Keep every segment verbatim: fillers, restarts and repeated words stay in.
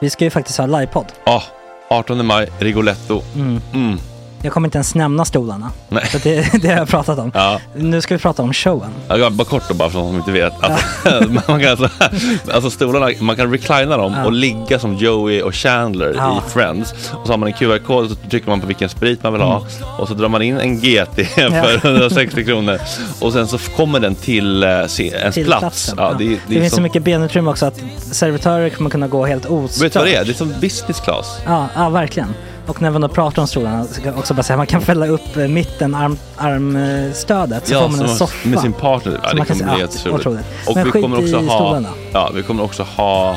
Vi ska ju faktiskt ha livepodd. Ja, oh, artonde maj, Rigoletto. Mm. Mm. Jag kommer inte ens nämna stolarna. Nej. För det, det har jag pratat om. Ja. Nu ska vi prata om showen. Ja, bara kort då, bara för de som inte vet. Alltså, man kan alltså, alltså stolarna, man kan reclina dem ja. och ligga som Joey och Chandler ja. i Friends. Och så har man en Q R-kod och så trycker man på vilken sprit man vill ha. Mm. Och så drar man in en G T för hundrasextio kronor. Och sen så kommer den till uh, se, ens till plats. Ja, ja. Det, det, det finns som... så mycket benutrymme också att servitörer kommer kunna gå helt ostört. Vet du vad det är? Det är som business class. Ja, ja verkligen. Och när man då pratar om stolarna så kan också bara säga att man kan fälla upp mitten arm, armstödet så ja, får man en soffa med sin partner. Ja, det kommer bli helt otroligt. Och men vi kommer också ha stolarna. Ja, vi kommer också ha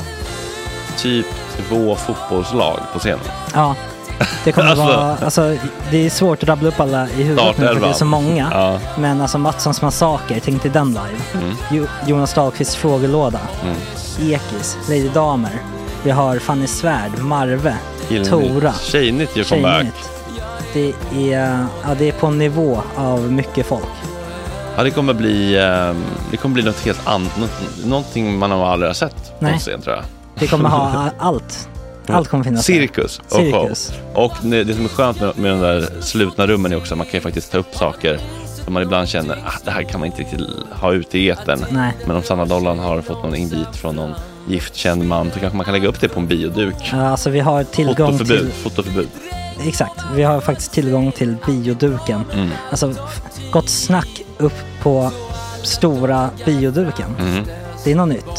typ två fotbollslag på scenen. Ja. Det kommer alltså, vara alltså det är svårt att rabbla upp alla i huvudet nu för det är så många. Ja. Men alltså Mattssons massaker, tänk till den live. Mm. Jo, Jonas Dahlqvists frågelåda. Mm. Ekis, Lady Damer. Vi har Fanny Svärd, Marve, Gillnytt. Tora. Tjejnytt gör comeback. Det är, ja, det är på en nivå av mycket folk. Ja, det kommer bli det kommer bli något helt annat, något, någonting man har aldrig har sett på scen, tror jag. Det kommer ha allt. Allt kommer finnas. Cirkus och Cirkus. Och det som är skönt med, med de där slutna rummen är också att man kan ju faktiskt ta upp saker som man ibland känner att ah, det här kan man inte riktigt ha ute i etern. Nej. Men om Sanna Dollan har fått någon invit från någon giftkänd man så kanske man kan lägga upp det på en bioduk. Ja, alltså vi har tillgång fotoförbud, till fotoförbud. Exakt, vi har faktiskt tillgång till bioduken. Mm. Alltså gott snack upp på stora bioduken. Mm. Det är något nytt.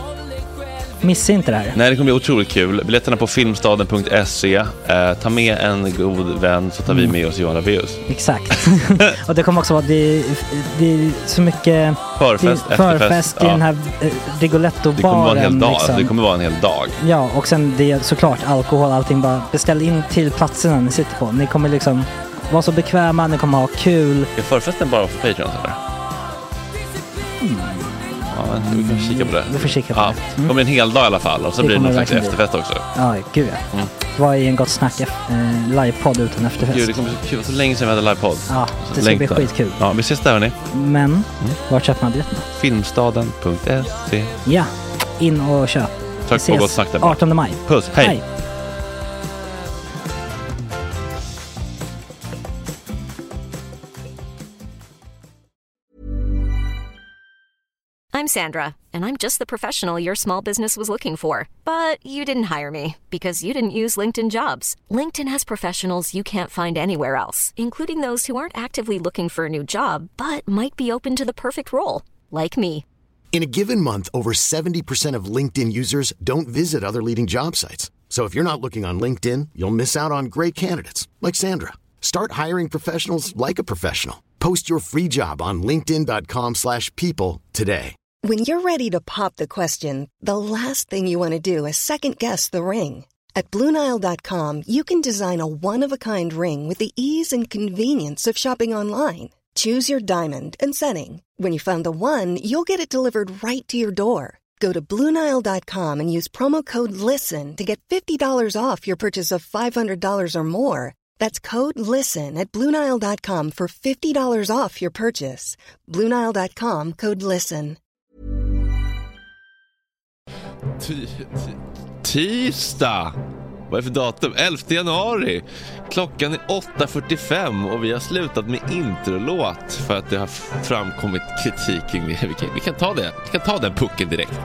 Missa inte det här. Nej, det kommer bli otroligt kul. Biljetterna på filmstaden punkt se. Eh, ta med en god vän så tar mm. vi med oss Johan Rabaeus. Exakt. Och det kommer också vara det, det är så mycket förfest, det, förfest i ja. den här eh, Rigoletto-baren. Det kommer vara en hel dag. Liksom. Det kommer vara en hel dag. Ja, och sen det är såklart alkohol, allting. Bara beställ in till platserna ni sitter på. Ni kommer liksom vara så bekväma, ni kommer ha kul. Är förfesten bara för Patreon eller? Mm. Ja, vi kan kika på det. Vi får kika på ja, det. Mm. Det kommer en hel dag i alla fall. Och så det blir det någon slags efterfest också. Ja, gud ja. Mm. Vad är en gott snack eh, livepodd utan efterfest? Gud, det kommer så kul. Så länge sedan vi hade livepodd. Ja, det ska Längtar. bli skitkul. Ja, vi ses där hörni. Men, mm. vart köper man biljetterna? filmstaden punkt se. Ja, in och köp. Tack på gott snack där. artonde maj. Puss, hej. hej. I'm Sandra, and I'm just the professional your small business was looking for. But you didn't hire me because you didn't use LinkedIn Jobs. LinkedIn has professionals you can't find anywhere else, including those who aren't actively looking for a new job, but might be open to the perfect role, like me. In a given month, over seventy percent of LinkedIn users don't visit other leading job sites. So if you're not looking on LinkedIn, you'll miss out on great candidates, like Sandra. Start hiring professionals like a professional. Post your free job on linkedin dot com slash people today. When you're ready to pop the question, the last thing you want to do is second-guess the ring. At Blue Nile dot com, you can design a one-of-a-kind ring with the ease and convenience of shopping online. Choose your diamond and setting. When you find the one, you'll get it delivered right to your door. Go to Blue Nile dot com and use promo code LISTEN to get fifty dollars off your purchase of five hundred dollars or more. That's code LISTEN at Blue Nile dot com for fifty dollars off your purchase. Blue Nile dot com, code LISTEN. T- t- tisdag. Vad är det för datum? elfte januari. Klockan är åtta fyrtiofem och vi har slutat med introlåt för att det har framkommit kritik kring det. Vi kan, vi kan ta det. Vi kan ta den pucken direkt.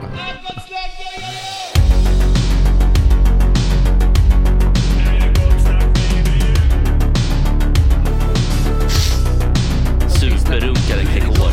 Superrunkare Gregor.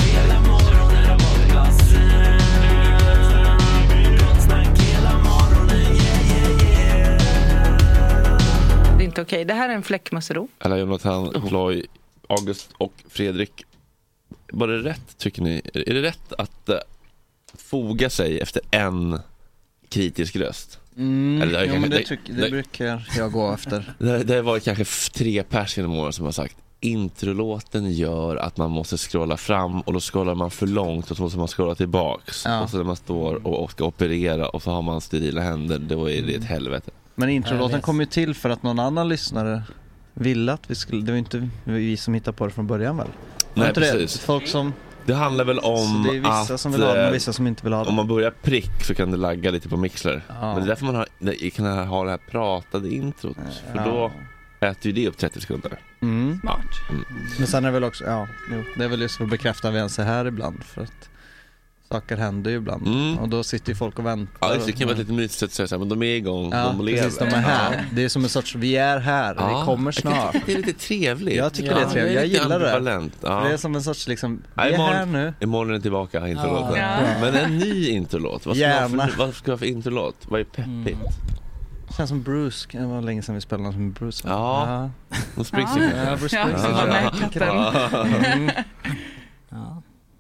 Okej, okay. Det här är en fläckmussero. Eller Jonathan, Ploy, August och Fredrik. Var det rätt, tycker ni? Är det rätt att uh, foga sig efter en kritisk röst? Mm, Eller, det, jo, kanske, men det, det, tyck, det, det brukar jag gå efter. Det, det var kanske tre pers genom åren som har sagt introlåten gör att man måste scrolla fram och då scrollar man för långt och så måste man scrolla tillbaks. Ja. Och så när man står och, och ska operera och så har man sterila händer, då är det ett helvete. Men introlåten kom ju till för att någon annan lyssnare ville att vi skulle, det var inte vi som hittade på det från början väl? Nej, inte precis. Det? Folk som Det handlar väl om så det är vissa att som vill ha det och vissa som inte vill ha det. Om man börjar prick så kan det lagga lite på Mixler. Ja. Men det är därför man har, kan ha det här pratade introt. Ja. För då äter ju det upp trettio sekunder. Mm. Smart. Mm. Men sen är det väl också, ja, det är väl just för att bekräfta vi ens är här ibland. För att saker händer ju ibland. Mm. Och då sitter ju folk och väntar. Ja, det kan vara lite mysigt att säga så här, men de är igång, ja, de lever. Precis, de är här. Ja. Det är som en sorts, vi är här, ja. Vi kommer snart. Det är lite trevligt. Jag tycker ja, det är trevligt, jag gillar det. Ja. Det är som en sorts liksom, vi är imorgon, här nu. Imorgon är den tillbaka, introlåten. Ja. Men en ny introlåt. Vad ska jag för, vad ska jag för introlåt? Vad är peppigt? Mm. Det känns som Bruce, det var länge sedan vi spelade något med Bruce. Ja, de springer sig. Ja, Bruce ja, ja, mm. Ja.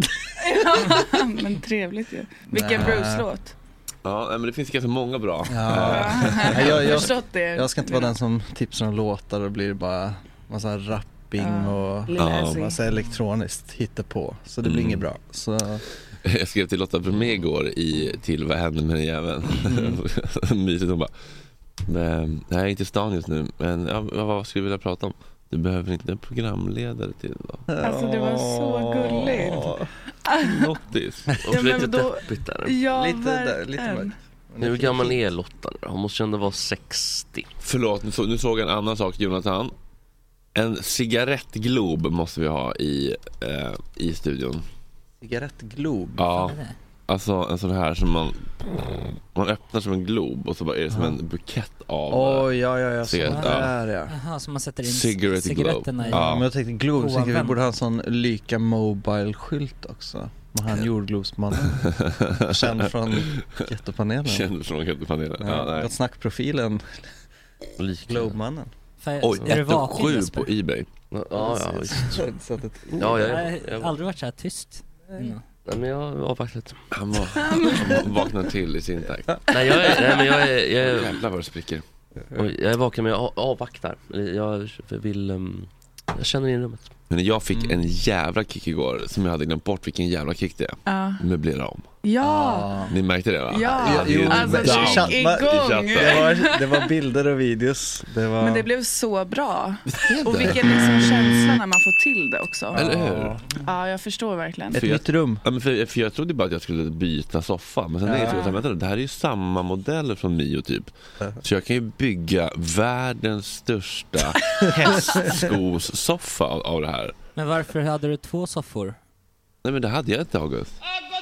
Men trevligt ju. Vilken Bruce-låt? Ja, men det finns ganska många bra. Ja. jag, jag, jag, jag ska inte vara den som tipsar om låtar och det blir bara massa rapping ja. och ja. massa elektroniskt hittar på. Så det blir mm. inget bra. Så... Jag skrev till Lotta Bromé igår i till Vad händer med den jäveln? Mm. Mysigt, hon bara men, jag är inte i stan just nu. Men ja, vad skulle du vilja prata om? Du behöver inte en programledare till då. Alltså det var så gulligt. Lottis. Och ja, lite då, deppigt där. Ja, lite där, lite hur gammal är Lotta nu? Hon måste ändå vara sextio. Förlåt, nu, så, nu såg jag en annan sak, Jonathan. En cigarettglob måste vi ha i, eh, i studion. Cigarettglob? Ja. Alltså en sån här som man man öppnar som en glob och så bara är det som en bukett av oh, ja, ja, ja, cigarett. Så här, ja. Jaha, så man sätter in Cigarette cigaretterna i. Ja. Men jag tänkte glob, så vi borde ha en sån Lyka Mobile-skylt också. Med han jordglobsmannen. Känd från Gettopanelen. Känd från Gettopanelen. Ja, ja, nej. Att snackprofilen Globmannen. Oj, ett och sju på eBay. Ja, ja. Ja, ja, ja, ja. Jag har aldrig varit så här tyst. Mm. Nej, men jag har faktiskt Han, var, han vaknar till i sin takt. Nej, jag är, nej, men jag är, jag är jävlar vad det spricker. Och jag är vaken, men jag avvaktar. Jag vill um, jag känner in rummet. Men jag fick mm. en jävla kick igår som jag hade glömt bort vilken jävla kick det är. Uh. Möblera om. Ja. Ni märkte det, va? Ja. Ja, jo, alltså chatt, igång. Det var, det var bilder och videos. Det var... Men det blev så bra. Och vilken liksom känsla när man får till det också. Eller hur? Ja, jag förstår verkligen. Ett nytt rum. Ja, men för, för jag trodde bara att jag skulle byta soffa. Men sen ja. är jag så, det här är ju samma modell från Mio typ. Så jag kan ju bygga världens största hästskossoffa av, av det här. Men varför hade du två soffor? Nej, men det hade jag inte, August.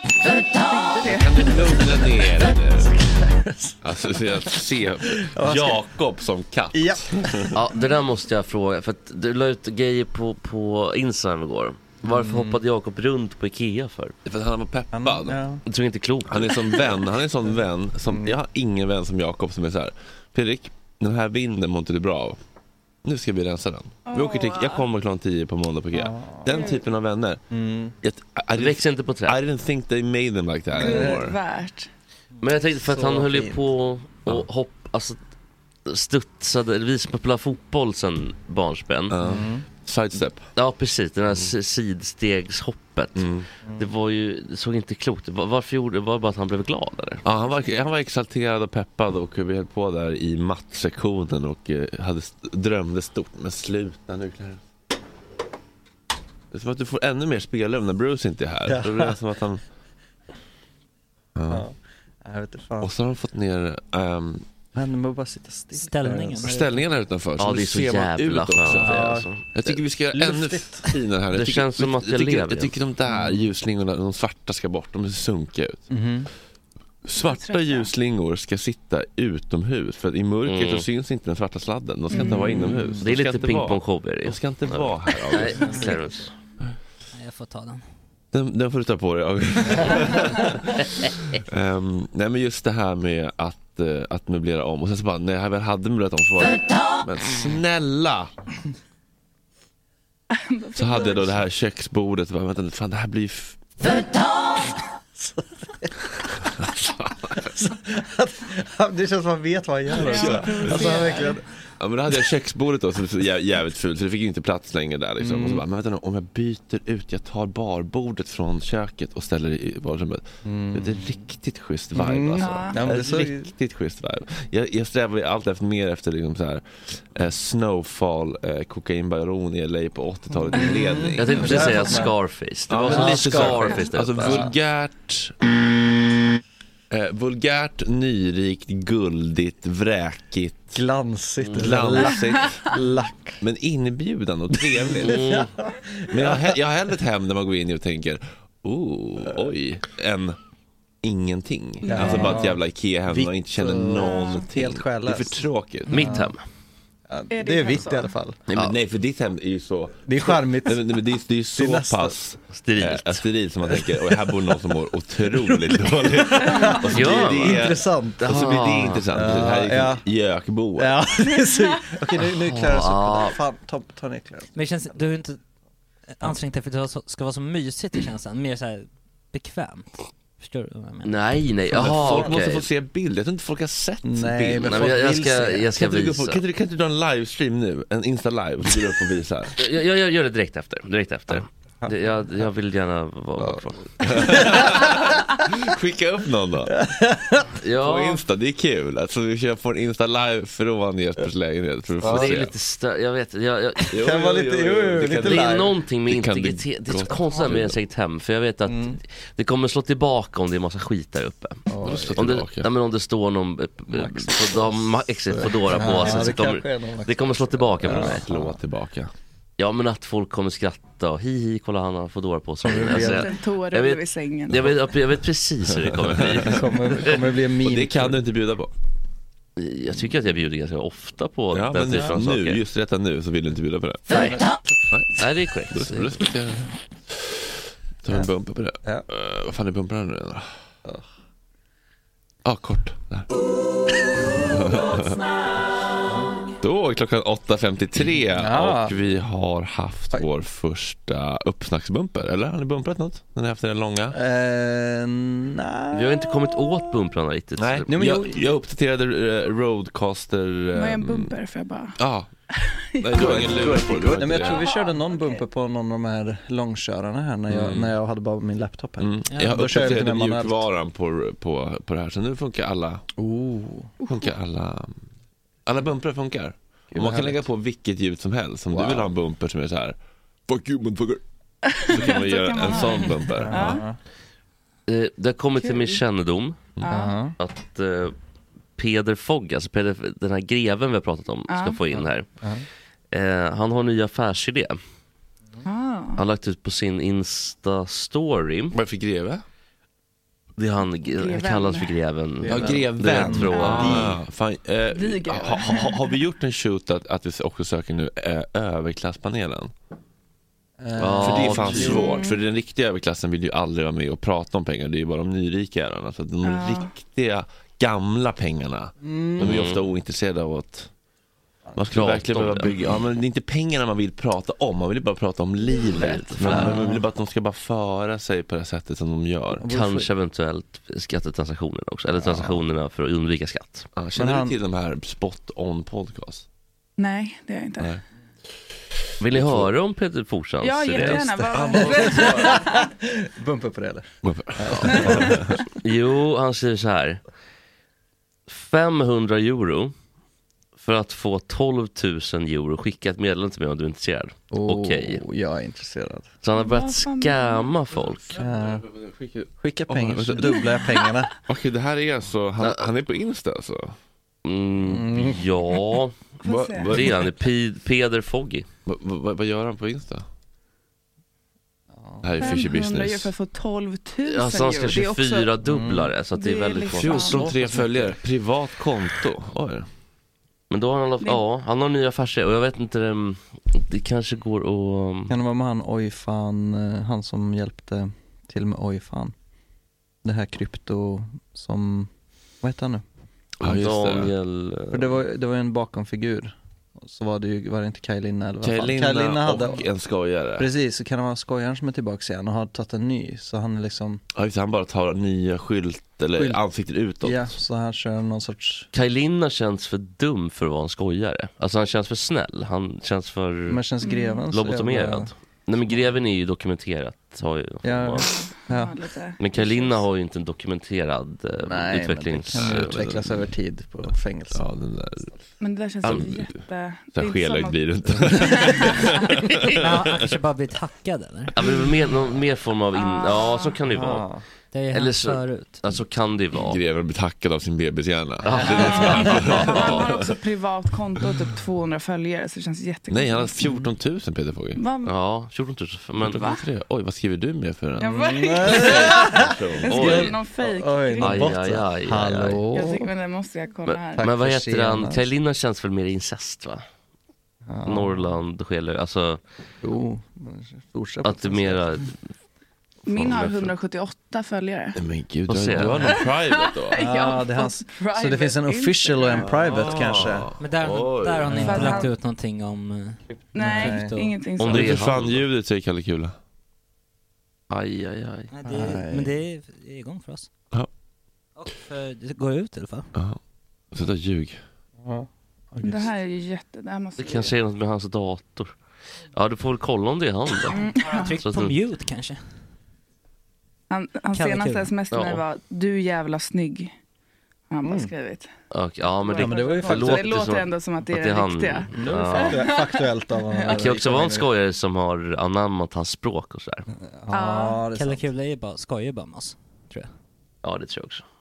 Kan du lugna ner det? Alltså, så jag ser Jakob som katt. Ja. Ja, det där måste jag fråga. För att du la ut grejer på, på Instagram igår. Varför mm. hoppade Jakob runt på Ikea för? För att han var peppad. Han, ja. Jag tror inte klokt. Han är som vän. Han är en sån vän som, jag har ingen vän som Jakob som är så här: Fredrik, den här vinden mår inte du bra av. Nu ska vi rensa den. Oh, vi åker till, jag kommer klockan tio på måndag på Ikea. Oh. Den typen av vänner. Mm. Jag, I, det växer inte på träd. I didn't think they made them like that anymore. Värt. Men jag tänkte för att så han höll ju fint. på och ja. hopp, alltså studsade, vi som spelar fotboll sen barnsben. Mm. Sidestep. Ja, precis, den här mm. sidstegshoppet. Mm. Det var ju, det såg inte klokt. Varför gjorde det? Var det bara att han blev glad eller? Ja, han var, han var exalterad och peppad och vi höll på där i mattsektionen och uh, hade drömde stort. Men sluta nu, Claire. Det är som att du får ännu mer spelrum när Bruce inte är här. Ja. Det är som att han... Ja. Ja. Jag vet inte fan. Och så har de fått ner... Um, Men man bara sitta still. Ställningen. Ställningen här utanför. Ja, det är så jävla skönt. Ja. Alltså. Jag tycker vi ska göra ännu finare här. Det tycker, känns som att jag, jag tycker, lever. Jag tycker de där ljusslingorna, de svarta ska bort. De ser sunkiga ut. Mm-hmm. Svarta ljusslingor ska sitta utomhus. För att i mörkret mm. så syns inte den svarta sladden. De ska mm. inte vara inomhus. Det är lite pingpongshow. De ska inte vara här. Nej, Clarence. Jag får ta den. Den, den får du ta på dig. um, nej, men just det här med att, uh, att möblera om. Och sen så bara, när jag väl hade möblerat om så var det, men snälla! Så hade jag då det här köksbordet och bara, vänta, fan det här blir f- det känns som man vet vad han gör också. Alltså han verkligen Ja, men då hade jag köksbordet då, som var jä- jävligt fult, så det fick ju inte plats längre där liksom. Mm. Och så bara, men vänta nu, om jag byter ut, jag tar barbordet från köket och ställer det i badrummet. Mm. Det är riktigt schysst vibe Mm. alltså. Ja. Ja, men det är så... Riktigt schysst vibe. Jag, jag strävar ju allt efter mer efter liksom så här eh, Snowfall, eh, kokainbaron i L A på åttiotalet i ledning. Jag tänkte precis säga Scarface. Det var Ja, så lite lite Scarface där Alltså uppe. vulgärt eh, vulgärt, nyrikt, guldigt, vräkigt, Glansigt. glansigt, Lack. men inbjudande och trevligt. Mm. Men jag, har he- jag har hellre ett hem där man går in och tänker oh, oj, än ingenting. Ja. Alltså bara ett jävla Ikea-hem där man inte känner Vitt och någonting. helt Det är själlöst. för tråkigt. Mitt hem. Ja, Är det det är vitt så? i alla fall. Nej, men, nej, för ditt hem är ju så... Det är charmigt. Nej, men, nej, men det, är, det är så Det är nästan pass sterilt. eh, sterilt som man tänker, och här bor någon som mår otroligt dåligt. Och så Ja, blir det, Intressant. och så blir det intressant. Ja, det här är ja. liksom gökboa. Ja, det är så... Okej, nu, nu klarar jag så Ja. upp. Fan, ta, ta ner kläder. Men det känns, du har inte ansträngt dig för att det ska vara så mysigt i känslan, mer så här bekvämt. Förstår du vad jag menar? Nej, nej. Men Jaha, folk okej. måste få se bilder. Jag tror inte folk har sett Nej, bilder. men Nej, men folk jag, jag vill ska, se. jag ska Kan inte, du gå på, visa. kan, inte, kan inte du dra en livestream nu? En Insta-live och gå upp och visa här. Jag, jag, jag gör det direkt efter. Direkt efter. Det, jag, jag vill gärna vara kvar. Skicka upp någon då. På Ja, Insta, det är kul. Alltså vi kör på en Insta-live från Jespers lägenhet för att få men det se. är lite stö- jag vet, jag, jag, Jo, Kan vara jo, lite- jo, jo, jo, det lite kan- det live. är någonting med Det kan integritet. Det är så gott konstigt med vara. ens eget hem. För jag vet att Mm. det kommer slå tillbaka om det är massa skit där uppe. Då slår Om det, tillbaka. nej, men om det står någon eh, på de exit Foodora på Ja, sig det så kanske kommer är någon det kommer slå tillbaka på mig. Slå tillbaka. Ja, men att folk kommer skratta och hi hi, kolla han har Foodora på sig. Alltså, jag, En tårulle jag vet- vid sängen. jag, vet, jag vet precis hur det kommer bli. Det kommer, kommer bli en Och meme. det kan du inte bjuda på. Jag tycker att jag bjuder ganska ofta på Ja, den men typen av nu, saker. just detta nu så vill du inte bjuda på det. Nej. Nej, det är korrekt. Då, då ska jag ta en bumper på det. Ja. Uh, vad fan är bumperna nu då? Ja, ah, kort. Där. Då är klockan åtta femtiotre Ja. och vi har haft Oj. vår första uppsnacksbumper. Eller har ni bumprat något? När ni har haft den långa? Eh, nej. Vi har inte kommit åt bumprarna riktigt. Nej, men jag, jag- jag uppdaterade uh, Roadcaster. Vad är en ehm, bumper för jag bara... Ja. Nej, du har ingen lur på. Du har Nej, men inte jag tror det. vi körde någon bumper på någon av de här långkörarna här när jag, Mm. när jag hade bara min laptop här. Mm. Ja, Jag har då kör jag lite uppdaterat mer manuellt. mjukvaran på, på, på det här. Så nu funkar alla Oh. funkar alla alla bumprar funkar. Och vad man kan härligt. lägga på vilket ljud som helst. Om Wow. du vill ha en bumper som är så här fuck you motherfucker, så kan man Så göra kan man en ha sån det. bumper. Ja. Eh, Det har kommit till Kul. min kännedom Ja. att eh, Peder Fogg, alltså Peder, den här greven vi har pratat om, ska Ja. få in här. Ja. Eh, han har en ny affärsidé. Ah. Han har lagt ut på sin Insta-story. Varför greve? Det är han, Greven. han kallas för greven. Ja, Det är greven. från- Ah, fan, eh, Diger. ha, ha, har vi gjort en shoot att, att vi också söker nu eh, överklasspanelen? Ja, För det är fan typ. svårt, för den riktiga överklassen vill ju aldrig vara med och prata om pengar. Det är ju bara de nyrika herrarna. Så att de Ja. riktiga gamla pengarna, Mm. de är ju ofta ointresserade av att man skulle Prata verkligen om behöva det. bygga. Ja, men det är inte pengarna man vill prata om, man vill ju bara prata om livet. Men man vill bara att de ska bara föra sig på det sättet som de gör. Kanske eventuellt skattetransaktionerna också. Eller transaktionerna för att undvika skatt. Ah, känner Men han- du till de här spot on podcast? Nej, det är jag inte. Nej. Vill ni höra om Peter Forssans Ja, idé? jättegärna. Vad- Bumper på det eller? Jo, han säger så här. femhundra euro för att få tolv tusen euro. Skicka ett meddelande till mig om du är intresserad. Okej. Oh, jag är intresserad. Så han har börjat Vad fan scamma folk. Ja. Skicka Åh, pengar men så så- dubblar jag pengarna. Okej, det här är alltså, han, han är på Insta alltså. Mm, ja, Får Va- se. va- det är han. P- Peder Foggy. Va, va, vad gör han på Insta? Det här är fishy femhundra euro business. för att få tolv tusen Alltså han ska euro. Det är också- tjugofyra dubblare så att det är Det är väldigt liksom- konstigt. fjorton tre följare, privat konto. Oj. Men då har han, Det- ja, han har nya affärsidé och jag vet inte, um, det kanske går att... Kan det vara med han Ojfan, eh, han som hjälpte till med Ojfan? Det här krypto som, vad heter han nu? Ja, just det. Daniel... För det var, det var en bakomfigur Så var det ju, var det inte Kaj Linna eller vad Kaj fan? Linna Kaj Linna hade, och en skojare. Precis, så kan det vara skojaren som är tillbaka igen och har tagit en ny. Så han är liksom... Ja, han bara tar nya skylt eller Skylt. ansiktet utåt. Ja, så han kör någon sorts... Kaj Linna känns för dum för att vara en skojare. Alltså han känns för snäll. Han känns för... Men känns greven lobotomerad. jävla... Nej, men greven är ju dokumenterat. Har ju, ja, ja. Men Kaj Linna har ju inte en dokumenterad uh, Nej, utvecklings... men det kan utvecklas över tid på fängelse. Ja, den där... Men det där känns All... ju jätte... Så skelögd blir du inte. Ja, han kanske bara blivit hackad eller? Ja, men mer, någon, mer form av... In... Ah. Ja, så kan det ju vara. Ah. Det är eller så, förut. alltså kan det vara. Greven blir tackad av sin bebishjärna. Ja. Han har också privat konto och typ tvåhundra följare, så det känns jättekonstigt. Nej, han har fjorton tusen Peter Fogge. Ja, fjorton tusen. Men Va? Oj, vad skriver du med för en? Ja, jag skriver någon fake. Oj, aj, aj, aj, hallå. Jag tycker, men det måste jag kolla här. Men, men vad heter han? Kaj Linna känns väl mer incest, va? Ja. Norrland, Skelö, alltså... Jo, att det mera... Min har hundrasjuttioåtta följare. Men gud, du har någon private då. Ja, det hans, så det finns en official och en private ah. kanske. Men där, där har ni inte lagt ut någonting om... Nej, nej. Ingenting så. Om det försvann ljudet så är Kalle Kula. Aj, aj, aj. Nej, det är, men det är igång för oss. Ja. Och för, det går ut i alla fall. Ja, så det är ljug. Ja. Det här är ju jätte... Det, här måste det kanske är något med hans dator. Ja, du får väl kolla om det är han då. Mm. Ja. Tryck på du... mute kanske. Han, han senaste sms till mig var: du jävla snygg. Han bara skrivit. Och, ja, men det, ja, men det var ju det låter, det låter ändå som att det är det han, riktiga. Ja. Faktuellt av honom. Det kan också vara en skojare som har anammat hans språk och sådär. Ja, det är Kalle Kula är bara skojar bara med oss, tror jag. Ja, det tror jag också.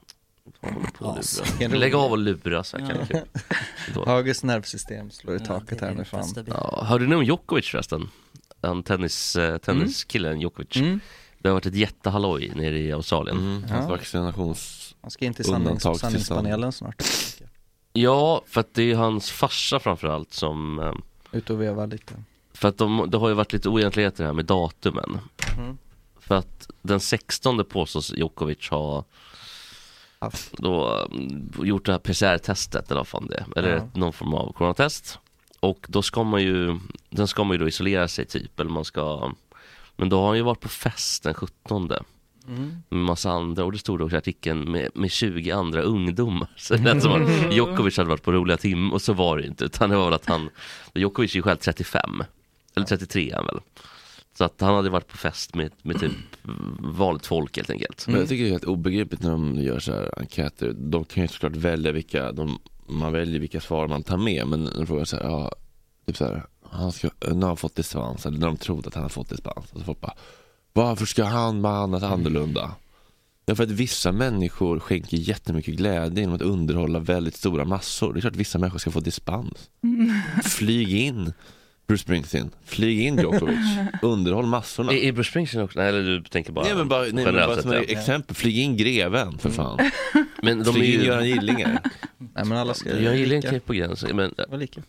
Ja, lägg av och lura så här, ja. Hages nervsystem slår i taket ja, här nu fan. Ja, hörde ni om Djokovic förresten? En tennis, uh, tenniskillen mm. Djokovic. Mm. Det har varit ett jättehalloj nere i Australien. Mm. Hans ja. vaccinations... Han ska in till sannings- sanningspanelen snart. Ja, för att det är hans farsa framförallt som... Um, Ut och veva lite. För att de, det har ju varit lite oegentligheter här med datumen. Mm. För att den sextonde påstås Djokovic ha då, um, gjort det här P C R-testet eller vad fan det är. Eller ja. någon form av coronatest. Och då ska man ju... Den ska man ju då isolera sig typ. Eller man ska... Men då har han ju varit på fest den sjuttonde mm. med massa andra, och det stod också i artikeln med, med tjugo andra ungdomar. Så det lät som att Djokovic hade varit på roliga tim, och så var det inte, utan det var att han, Djokovic är ju själv trettiofem eller trettiotre han väl. Så att han hade varit på fest med, med typ vanligt folk helt enkelt. Mm. Jag tycker det är helt obegripligt när de gör så här enkäter. De kan ju såklart välja vilka de, man väljer vilka svar man tar med, men de frågar så här, ja, typ så här, han ska, när han har fått dispens, eller när de trodde att han har fått dispens, och så folk bara, varför ska han behandlas annorlunda? Ja, för att vissa människor skänker jättemycket glädje genom att underhålla väldigt stora massor. Det är klart att vissa människor ska få dispens. Flyg in Bruce Springsteen, flyg in Djokovic, underhåll massorna. Är Bruce Springsteen också? Nej, eller du tänker bara... Nej, men bara, nej, men bara som ett exempel, flyg in greven, för fan. Men de flyg in Göran Gillinger. Nej, men alla ska... Göran Gillinger kan på gränsen. Men... lika.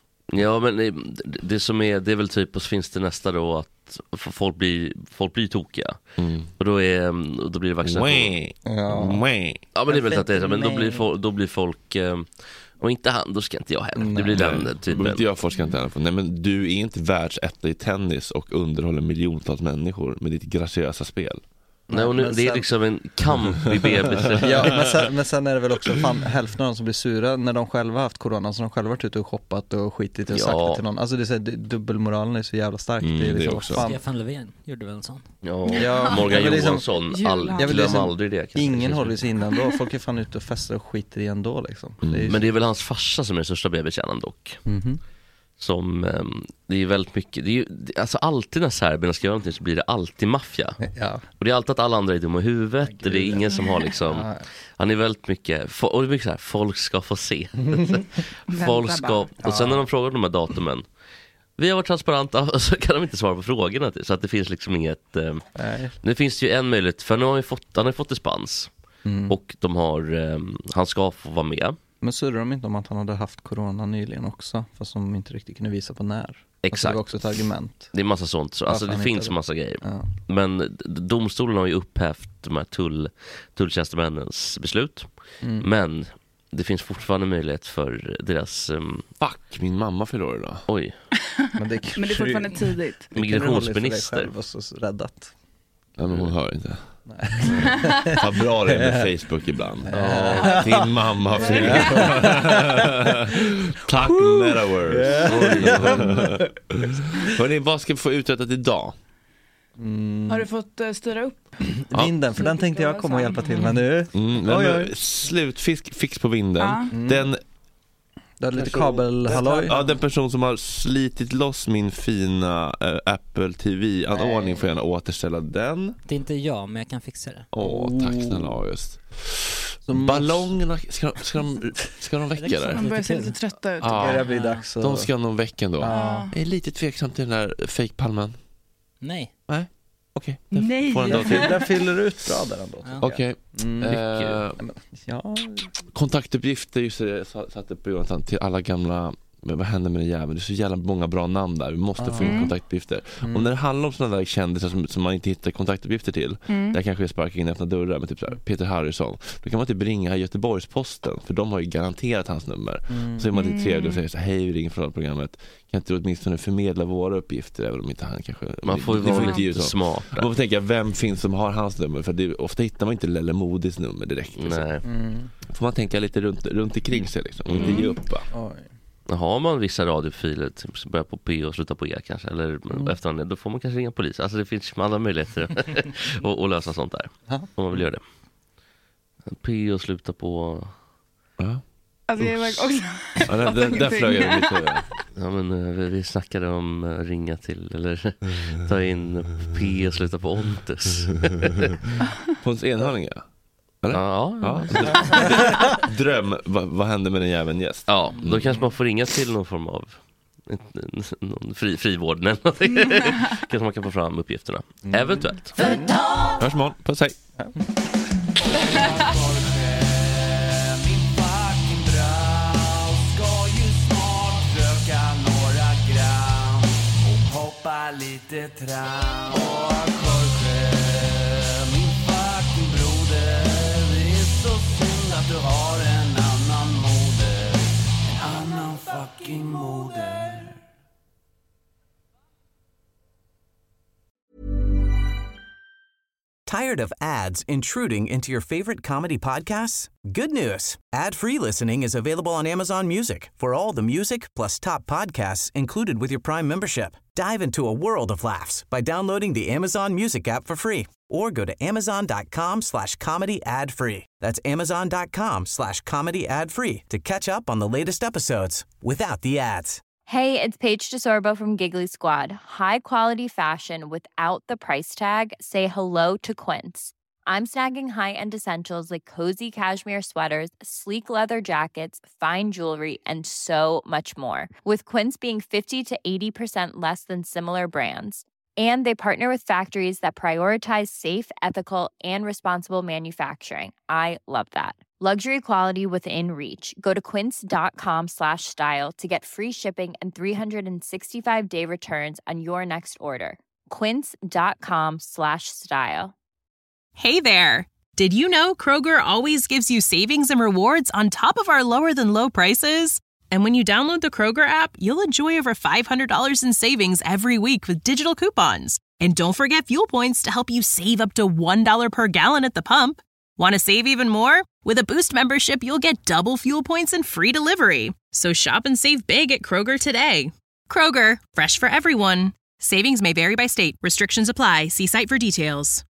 Ja, men det, det som är, det är väl typ, och så finns det nästa då att folk blir, folk blir tokiga. Mm. Och då är, då blir det vaccination. Ja. Ja, men det är väl att det är så, men då blir, då blir folk, och inte han, då ska inte jag heller. Det blir den typen. Inte jag forskar inte heller. Nej, men du är inte världsetta i tennis och underhåller miljontals människor med ditt graciösa spel. Nej, och nu, det sen... är liksom en kamp i B B C. Ja, men sen, men sen är det väl också fan, hälften av dem som blir sura när de själva haft corona, så de själva varit ute och shoppat och skitit och ja. sagt det till någon. Alltså det är så, dubbelmoralen är så jävla stark. Mm, det är liksom, det också. fan. Stefan Löfven gjorde väl en sån. Ja, ja. Morgan ja, Johansson, liksom, all, glöm liksom, aldrig det. Ingen håller sig innan då. Folk är fan ute och festar och skiter igen då liksom. Mm. Det är men det är väl hans farsa som är den största B B-kärnan dock. Mhm. Som, um, det är väldigt mycket, det är ju, alltså alltid när serberna ska göra någonting så blir det alltid maffia. Ja. Och det är alltid att alla andra är dumma i huvudet. Ja, det är ingen som har liksom, ja. Han är väldigt mycket, och det är mycket så här, folk ska få se. Folk ska, och sen när de frågar de här datumen, vi har varit transparenta, och så kan de inte svara på frågorna. Så att det finns liksom inget, um, nu finns det ju en möjlighet, för nu har han fått, han har fått dispens. Mm. Och de har, um, han ska få vara med. Men surrar de inte om att han hade haft corona nyligen också, fast de inte riktigt kunde visa på när? Exakt. Alltså det var också ett argument. Det är massa sånt. Så, alltså det finns det. massa grejer. Ja. Men domstolen har ju upphävt de här tull, tulltjänstemännens beslut. Mm. Men det finns fortfarande möjlighet för deras... Um... Fuck, min mamma förlorar då. Oj. Men det är, men det är fortfarande tidigt. Migrationsminister. Och så räddat. Ja, men hon hör inte. Nej. Ta bra det med Facebook ibland. Ja. Din mamma förlorar. Tack Metaverse. Hörrni, vad ska vi få uträttat idag? Mm. Har du fått uh, styra upp vinden? För den tänkte jag komma och hjälpa till med nu. Mm, men oj, oj. Slutfisk fix på vinden. Mm. Den det är lite kabelhalloj. Ja, den person som har slitit loss min fina uh, Apple T V-anordning får gärna återställa den. Det är inte jag, men jag kan fixa det. Åh, oh, tack snälla August. Ballongerna, ska, ska, de, ska de väcka där? De börjar se lite trötta ut. Ja, det blir dags att... De ska nog väcka ändå. Ja. Jag är lite tveksam till den där fake-palmen. Nej. Nej. Okej. Okay. Nej. Får den, den fyller ut bra där ändå. Ja. Okej. Okay. Mm. Uh, ja. Kontaktuppgifter just det, satte på Jonathan till alla gamla. Men vad händer med den jäveln? Det är så jävla många bra namn där. Vi måste mm. få in kontaktuppgifter. Mm. Om när det handlar om sådana där kändisar som, som man inte hittar kontaktuppgifter till. Mm. Där kanske vi sparkar in öppna dörrar med typ så här, Peter Harrison. Då kan man typ ringa Göteborgs-Posten. För de har ju garanterat hans nummer. Mm. Så är man lite trevlig och säger så här, hej, vi ringer från programmet. Kan inte du åtminstone förmedla våra uppgifter även om inte han kanske... Man får ju vara lite smart. Man får tänka, vem finns som har hans nummer? För det, ofta hittar man inte Lelle Modis nummer direkt. Liksom. Nej. Mm. Får man tänka lite runt, runt omkring sig liksom. Och inte ge upp, va? Oj. Har man vissa radiofiler, typ börja på P och sluta på E kanske, eller mm. efter det, då får man kanske ringa polis. Alltså det finns andra möjligheter att, att lösa sånt där. Ha? Om man vill göra det. P och sluta på... Ja. Alltså jag också... Ja, där, där, där flög jag mitt huvud. Ja, men vi, vi snackade om uh, ringa till, eller ta in P och sluta på Ontes. På ens enhörning, ja. Eller? Ja, ja. ja. Dröm, vad, vad händer med den jäveln gäst? Ja, då mm. kanske man får ringa till någon form av någon fri, frivården eller någonting. Kanske man kan få fram uppgifterna. Mm. Eventuellt. Hörs imorgon, puss, hej. Ja. Lite tram och Jorge, min fucking broder. Det är så synd att du har en annan moder. En annan fucking moder. Tired of ads intruding into your favorite comedy podcasts? Good news. Ad-free listening is available on Amazon Music for all the music plus top podcasts included with your Prime membership. Dive into a world of laughs by downloading the Amazon Music app for free or go to amazon.com slash comedy ad free. That's amazon.com slash comedy ad free to catch up on the latest episodes without the ads. Hey, it's Paige DeSorbo from Giggly Squad. High quality fashion without the price tag. Say hello to Quince. I'm snagging high-end essentials like cozy cashmere sweaters, sleek leather jackets, fine jewelry, and so much more. With Quince being fifty to eighty percent less than similar brands. And they partner with factories that prioritize safe, ethical, and responsible manufacturing. I love that. Luxury quality within reach. Go to quince.com slash style to get free shipping and three sixty-five day returns on your next order. Quince.com slash style. Hey there. Did you know Kroger always gives you savings and rewards on top of our lower than low prices? And when you download the Kroger app, you'll enjoy over five hundred dollars in savings every week with digital coupons. And don't forget fuel points to help you save up to one dollar per gallon at the pump. Want to save even more? With a Boost membership, you'll get double fuel points and free delivery. So shop and save big at Kroger today. Kroger, fresh for everyone. Savings may vary by state. Restrictions apply. See site for details.